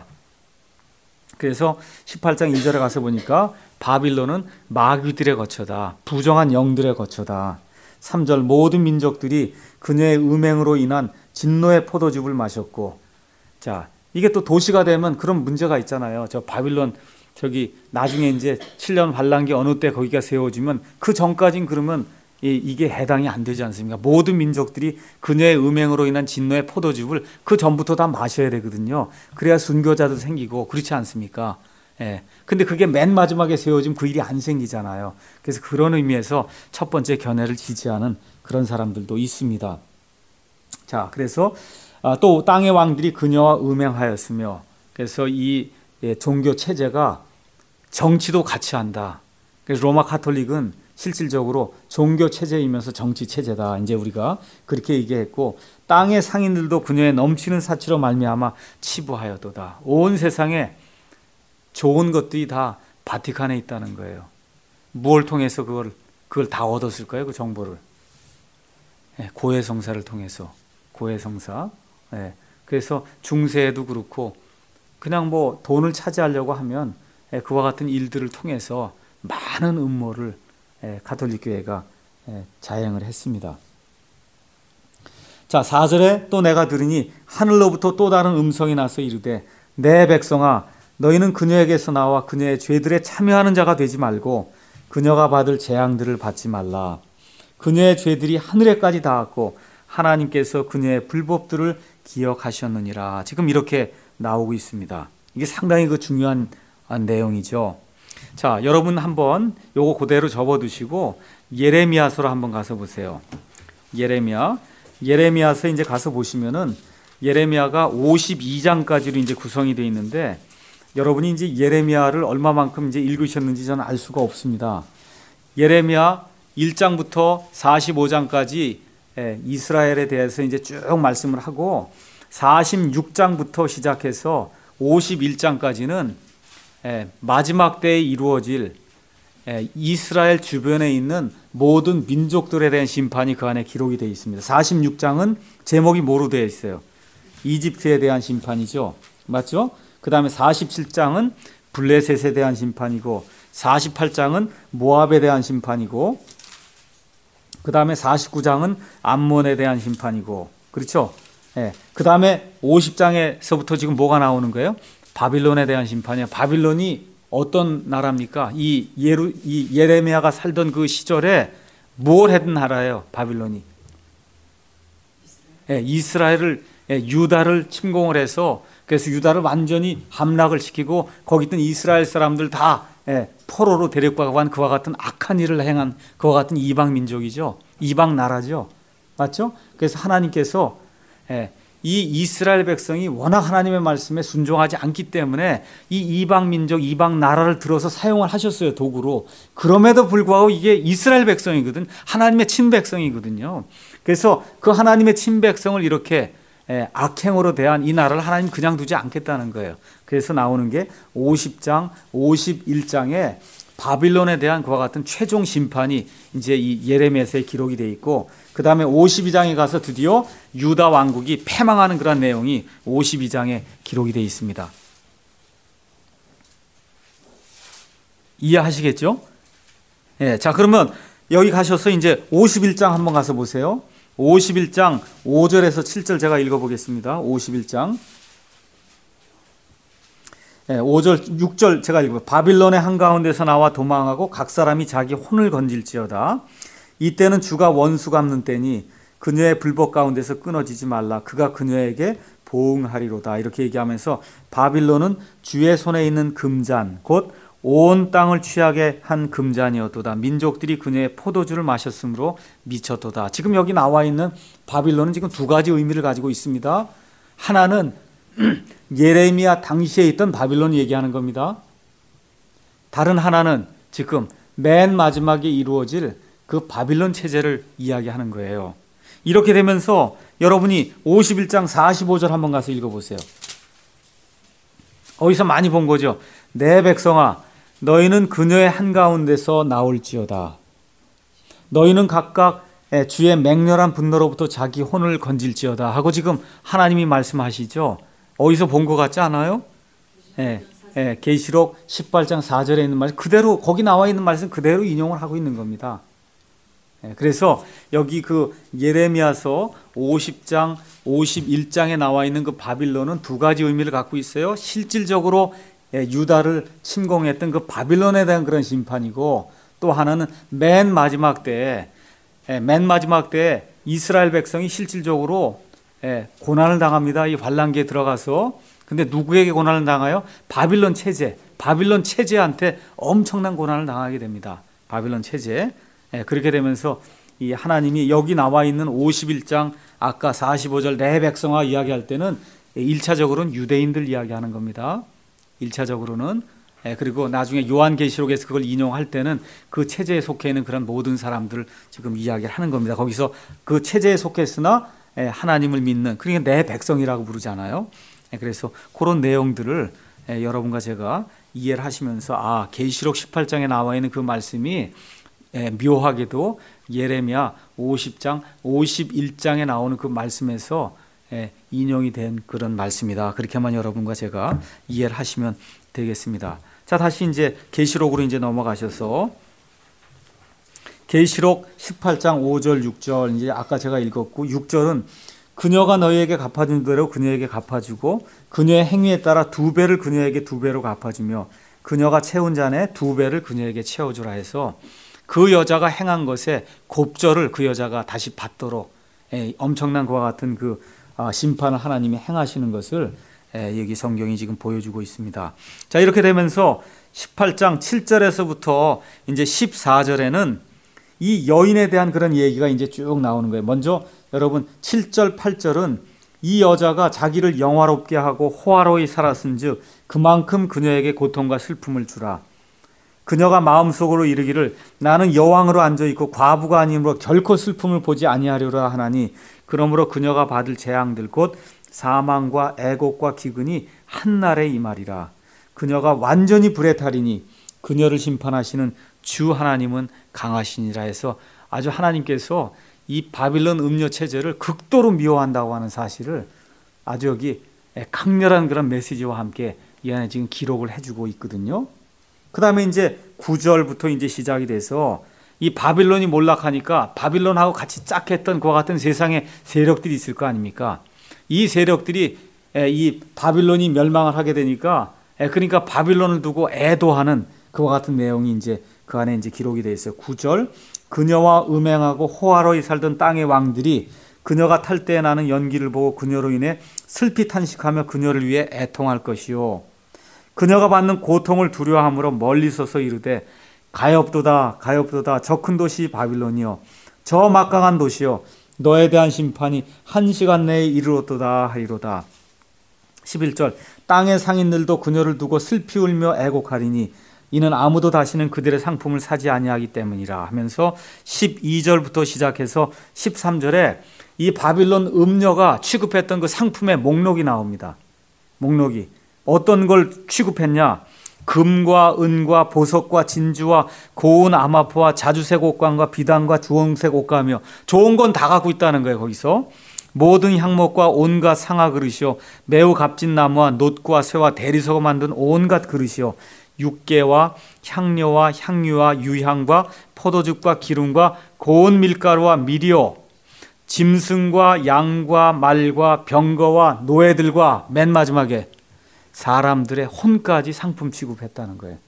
그래서 18장 2절에 가서 보니까 바빌론은 마귀들의 거처다. 부정한 영들의 거처다. 3절 모든 민족들이 그녀의 음행으로 인한 진노의 포도즙을 마셨고, 자, 이게 또 도시가 되면 그런 문제가 있잖아요. 저 바빌론 저기 나중에 이제 7년 환란기 어느 때 거기가 세워지면 그 전까진 그러면 이게 해당이 안 되지 않습니까? 모든 민족들이 그녀의 음행으로 인한 진노의 포도즙을 그 전부터 다 마셔야 되거든요. 그래야 순교자도 생기고 그렇지 않습니까? 근데 그게 맨 마지막에 세워지면 그 일이 안 생기잖아요. 그래서 그런 의미에서 첫 번째 견해를 지지하는 그런 사람들도 있습니다. 자, 그래서 또 땅의 왕들이 그녀와 음행하였으며, 그래서 이 종교 체제가 정치도 같이 한다. 그래서 로마 카톨릭은 실질적으로 종교 체제이면서 정치 체제다. 이제 우리가 그렇게 얘기했고, 땅의 상인들도 그녀의 넘치는 사치로 말미암아 치부하였도다. 온 세상에 좋은 것들이 다 바티칸에 있다는 거예요. 무엇을 통해서 그걸 다 얻었을까요? 그 정보를. 고해성사를 통해서. 고해성사. 그래서 중세에도 그렇고 그냥 뭐 돈을 차지하려고 하면 그와 같은 일들을 통해서 많은 음모를 가톨릭 교회가 자행을 했습니다. 자, 4절에 또 내가 들으니 하늘로부터 또 다른 음성이 나서 이르되 내 백성아 너희는 그녀에게서 나와 그녀의 죄들에 참여하는 자가 되지 말고 그녀가 받을 재앙들을 받지 말라. 그녀의 죄들이 하늘에까지 닿았고 하나님께서 그녀의 불법들을 기억하셨느니라. 지금 이렇게 나오고 있습니다. 이게 상당히 그 중요한 내용이죠. 자, 여러분 한번 요거 그대로 접어두시고 예레미야서로 한번 가서 보세요. 예레미야서 이제 가서 보시면은 예레미야가 52장까지로 이제 구성이 되어 있는데 여러분이 이제 예레미야를 얼마만큼 이제 읽으셨는지 저는 알 수가 없습니다. 예레미야 1장부터 45장까지 이스라엘에 대해서 이제 쭉 말씀을 하고 46장부터 시작해서 51장까지는 마지막 때에 이루어질 이스라엘 주변에 있는 모든 민족들에 대한 심판이 그 안에 기록이 되어 있습니다. 46장은 제목이 뭐로 되어 있어요? 이집트에 대한 심판이죠. 맞죠? 그 다음에 47장은 블레셋에 대한 심판이고 48장은 모압에 대한 심판이고 그 다음에 49장은 암몬에 대한 심판이고 그렇죠? 그 다음에 50장에서부터 지금 뭐가 나오는 거예요? 바빌론에 대한 심판이야. 바빌론이 어떤 나라입니까? 이 예레미야가 살던 그 시절에 뭘 했던 나라예요? 바빌론이. 이스라엘을 유다를 침공을 해서 그래서 유다를 완전히 함락을 시키고 거기 있던 이스라엘 사람들 다 포로로 데려가고 한 그와 같은 악한 일을 행한 그와 같은 이방 민족이죠. 이방 나라죠. 맞죠? 그래서 하나님께서 이 이스라엘 백성이 워낙 하나님의 말씀에 순종하지 않기 때문에 이 이방 민족, 이방 나라를 들어서 사용을 하셨어요, 도구로. 그럼에도 불구하고 이게 이스라엘 백성이거든. 하나님의 친백성이거든요. 그래서 그 하나님의 친백성을 이렇게 악행으로 대한 이 나라를 하나님 그냥 두지 않겠다는 거예요. 그래서 나오는 게 50장, 51장에 바빌론에 대한 그와 같은 최종 심판이 이제 이 예레미야서에 기록이 되어 있고, 그 다음에 52장에 가서 드디어 유다 왕국이 패망하는 그런 내용이 52장에 기록이 되어 있습니다. 이해하시겠죠? 자, 그러면 여기 가셔서 이제 51장 한번 가서 보세요. 51장 5절에서 7절 제가 읽어보겠습니다. 51장 5절, 6절 제가 읽어요. 바빌론의 한가운데서 나와 도망하고 각 사람이 자기 혼을 건질지어다. 이때는 주가 원수 갚는 때니 그녀의 불법 가운데서 끊어지지 말라. 그가 그녀에게 보응하리로다. 이렇게 얘기하면서 바빌론은 주의 손에 있는 금잔, 곧 온 땅을 취하게 한 금잔이었도다. 민족들이 그녀의 포도주를 마셨으므로 미쳤도다. 지금 여기 나와 있는 바빌론은 지금 두 가지 의미를 가지고 있습니다. 하나는 예레미야 당시에 있던 바빌론 얘기하는 겁니다. 다른 하나는 지금 맨 마지막에 이루어질 그 바빌론 체제를 이야기하는 거예요. 이렇게 되면서 여러분이 51장 45절 한번 가서 읽어보세요. 어디서 많이 본 거죠. 내 백성아, 너희는 그녀의 한가운데서 나올지어다. 너희는 각각 주의 맹렬한 분노로부터 자기 혼을 건질지어다 하고 지금 하나님이 말씀하시죠. 어디서 본 것 같지 않아요? 계시록 18장 4절에 있는 말씀 그대로, 거기 나와 있는 말씀 그대로 인용을 하고 있는 겁니다. 그래서 여기 그 예레미야서 50장, 51장에 나와 있는 그 바빌론은 두 가지 의미를 갖고 있어요. 실질적으로 유다를 침공했던 그 바빌론에 대한 그런 심판이고, 또 하나는 맨 마지막 때에 이스라엘 백성이 실질적으로 고난을 당합니다. 이 환란기에 들어가서. 근데 누구에게 고난을 당해요? 바빌론 체제한테 엄청난 고난을 당하게 됩니다. 바빌론 체제. 그렇게 되면서 이 하나님이 여기 나와 있는 51장 아까 45절 내 백성아 이야기할 때는 1차적으로는 유대인들 이야기하는 겁니다. 1차적으로는. 그리고 나중에 요한계시록에서 그걸 인용할 때는 그 체제에 속해 있는 그런 모든 사람들 지금 이야기를 하는 겁니다. 거기서 그 체제에 속했으나 하나님을 믿는, 그러니까 내 백성이라고 부르잖아요. 그래서 그런 내용들을 여러분과 제가 이해를 하시면서 계시록 18장에 나와 있는 그 말씀이 묘하게도 예레미야 50장, 51장에 나오는 그 말씀에서 인용이 된 그런 말씀이다. 그렇게만 여러분과 제가 이해를 하시면 되겠습니다. 자, 다시 이제 계시록으로 이제 넘어가셔서 계시록 18장 5절, 6절 이제 아까 제가 읽었고, 6절은 그녀가 너희에게 갚아준 대로 그녀에게 갚아주고 그녀의 행위에 따라 2배를 그녀에게 2배로 갚아주며 그녀가 채운 잔에 2배를 그녀에게 채워주라 해서 그 여자가 행한 것에 곱절을 그 여자가 다시 받도록 엄청난 그와 같은 그 심판을 하나님이 행하시는 것을 여기 성경이 지금 보여주고 있습니다. 자, 이렇게 되면서 18장 7절에서부터 이제 14절에는 이 여인에 대한 그런 얘기가 이제 쭉 나오는 거예요. 먼저 여러분 7절 8절은 이 여자가 자기를 영화롭게 하고 호화로이 살았은즉 그만큼 그녀에게 고통과 슬픔을 주라. 그녀가 마음속으로 이르기를 나는 여왕으로 앉아있고 과부가 아니므로 결코 슬픔을 보지 아니하리라 하나니 그러므로 그녀가 받을 재앙들 곧 사망과 애곡과 기근이 한날에 임하리라. 그녀가 완전히 불에 타리니 그녀를 심판하시는 주 하나님은 강하시니라 해서 아주 하나님께서 이 바빌론 음녀 체제를 극도로 미워한다고 하는 사실을 아주 여기 강렬한 그런 메시지와 함께 이 안에 지금 기록을 해주고 있거든요. 그 다음에 이제 9절부터 이제 시작이 돼서 이 바빌론이 몰락하니까 바빌론하고 같이 짝했던 그와 같은 세상의 세력들이 있을 거 아닙니까? 이 세력들이 이 바빌론이 멸망을 하게 되니까 그러니까 바빌론을 두고 애도하는 그와 같은 내용이 이제 그 안에 이제 기록이 되어 있어요. 9절 그녀와 음행하고 호화로이 살던 땅의 왕들이 그녀가 탈 때에 나는 연기를 보고 그녀로 인해 슬피 탄식하며 그녀를 위해 애통할 것이요. 그녀가 받는 고통을 두려워함으로 멀리 서서 이르되 가엾도다 가엾도다 저 큰 도시 바빌론이여 저 막강한 도시여 너에 대한 심판이 한 시간 내에 이르렀도다 하리로다. 11절 땅의 상인들도 그녀를 두고 슬피 울며 애곡하리니 이는 아무도 다시는 그들의 상품을 사지 아니하기 때문이라 하면서 12절부터 시작해서 13절에 이 바빌론 음녀가 취급했던 그 상품의 목록이 나옵니다. 목록이 어떤 걸 취급했냐? 금과 은과 보석과 진주와 고운 아마포와 자주색 옷감과 비단과 주홍색 옷감이요. 좋은 건 다 갖고 있다는 거예요. 거기서 모든 향목과 온갖 상아 그릇이요 매우 값진 나무와 놋과 쇠와 대리석으로 만든 온갖 그릇이요 육개와 향료와 향유와 유향과 포도즙과 기름과 고운 밀가루와 밀이요 짐승과 양과 말과 병거와 노예들과 맨 마지막에 사람들의 혼까지 상품 취급했다는 거예요.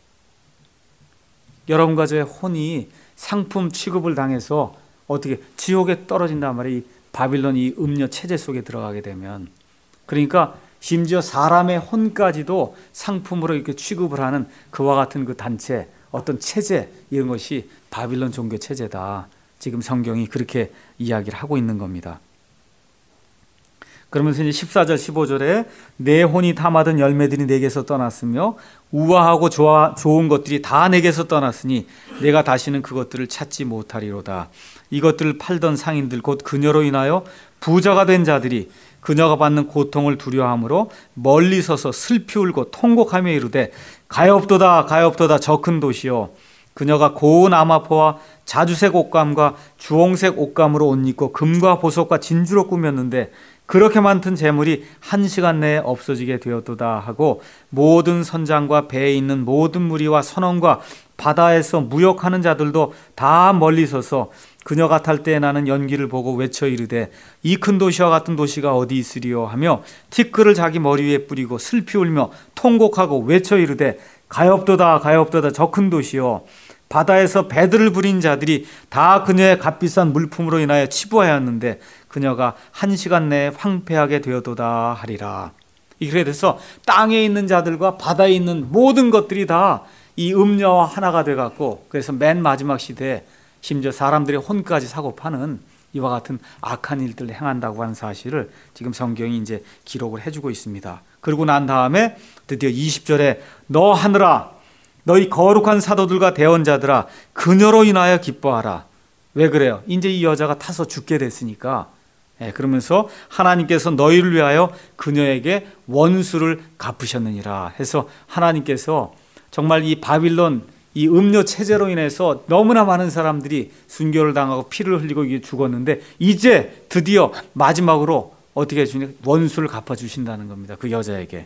여러분과 저의 혼이 상품 취급을 당해서 어떻게 지옥에 떨어진단 말이에요. 이 바빌론 이 음녀 체제 속에 들어가게 되면. 그러니까 심지어 사람의 혼까지도 상품으로 이렇게 취급을 하는 그와 같은 그 단체, 어떤 체제, 이런 것이 바빌론 종교 체제다. 지금 성경이 그렇게 이야기를 하고 있는 겁니다. 그러면서 이제 14절 15절에 내 혼이 탐하던 열매들이 내게서 떠났으며 우아하고 좋은 것들이 다 내게서 떠났으니 내가 다시는 그것들을 찾지 못하리로다. 이것들을 팔던 상인들 곧 그녀로 인하여 부자가 된 자들이 그녀가 받는 고통을 두려워함으로 멀리 서서 슬피 울고 통곡하며 이르되 가엾도다 가엾도다 저 큰 도시여 그녀가 고운 아마포와 자주색 옷감과 주홍색 옷감으로 옷 입고 금과 보석과 진주로 꾸몄는데 그렇게 많던 재물이 한 시간 내에 없어지게 되었도다 하고 모든 선장과 배에 있는 모든 무리와 선원과 바다에서 무역하는 자들도 다 멀리 서서 그녀가 탈 때에 나는 연기를 보고 외쳐 이르되 이 큰 도시와 같은 도시가 어디 있으리요 하며 티끌을 자기 머리 위에 뿌리고 슬피 울며 통곡하고 외쳐 이르되 가엾도다 가엾도다 저 큰 도시여 바다에서 배들을 부린 자들이 다 그녀의 값비싼 물품으로 인하여 치부하였는데 그녀가 한 시간 내에 황폐하게 되어도다 하리라. 이렇게 돼서 땅에 있는 자들과 바다에 있는 모든 것들이 다 이 음녀와 하나가 돼갖고 그래서 맨 마지막 시대에 심지어 사람들의 혼까지 사고 파는 이와 같은 악한 일들을 행한다고 하는 사실을 지금 성경이 이제 기록을 해주고 있습니다. 그러고 난 다음에 드디어 20절에 너 하늘아 너희 거룩한 사도들과 대언자들아 그녀로 인하여 기뻐하라. 왜 그래요? 이제 이 여자가 타서 죽게 됐으니까. 그러면서 하나님께서 너희를 위하여 그녀에게 원수를 갚으셨느니라 해서 하나님께서 정말 이 바빌론 이 음료 체제로 인해서 너무나 많은 사람들이 순교를 당하고 피를 흘리고 죽었는데 이제 드디어 마지막으로 어떻게 해주냐 원수를 갚아주신다는 겁니다. 그 여자에게.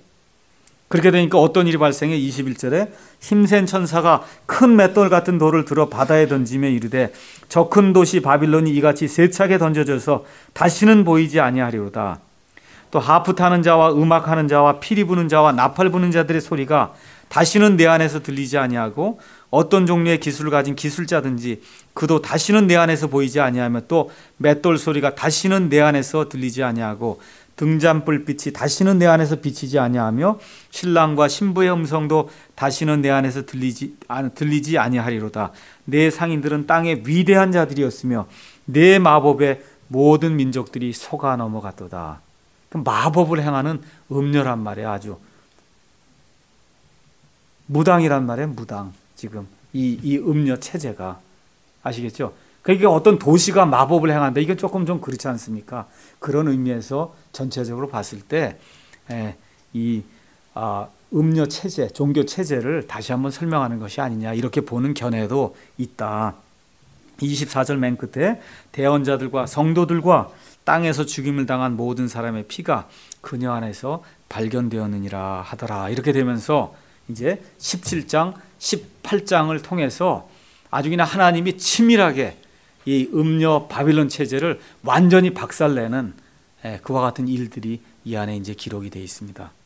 그렇게 되니까 어떤 일이 발생해 21절에 힘센 천사가 큰 맷돌 같은 돌을 들어 바다에 던지며 이르되 저 큰 도시 바빌론이 이같이 세차게 던져져서 다시는 보이지 아니하리로다. 또 하프 타는 자와 음악하는 자와 피리 부는 자와 나팔 부는 자들의 소리가 다시는 내 안에서 들리지 아니하고 어떤 종류의 기술을 가진 기술자든지 그도 다시는 내 안에서 보이지 아니하며 또 맷돌 소리가 다시는 내 안에서 들리지 아니하고 등잔불빛이 다시는 내 안에서 비치지 아니하며 신랑과 신부의 음성도 다시는 내 안에서 들리지 아니하리로다. 내 상인들은 땅의 위대한 자들이었으며 내 마법에 모든 민족들이 속아 넘어갔도다. 마법을 행하는 음녀란 말이야. 아주 무당이란 말이에요. 무당. 지금 이 음녀 체제가 아시겠죠? 그러니까 어떤 도시가 마법을 행한다. 이게 조금 좀 그렇지 않습니까? 그런 의미에서 전체적으로 봤을 때 이 음녀 체제, 종교 체제를 다시 한번 설명하는 것이 아니냐 이렇게 보는 견해도 있다. 24절 맨 끝에 대언자들과 성도들과 땅에서 죽임을 당한 모든 사람의 피가 그녀 안에서 발견되었느니라 하더라. 이렇게 되면서 이제 17장, 18장을 통해서 아주 그냥 하나님이 치밀하게 이 음녀 바빌론 체제를 완전히 박살내는 그와 같은 일들이 이 안에 이제 기록이 되어 있습니다.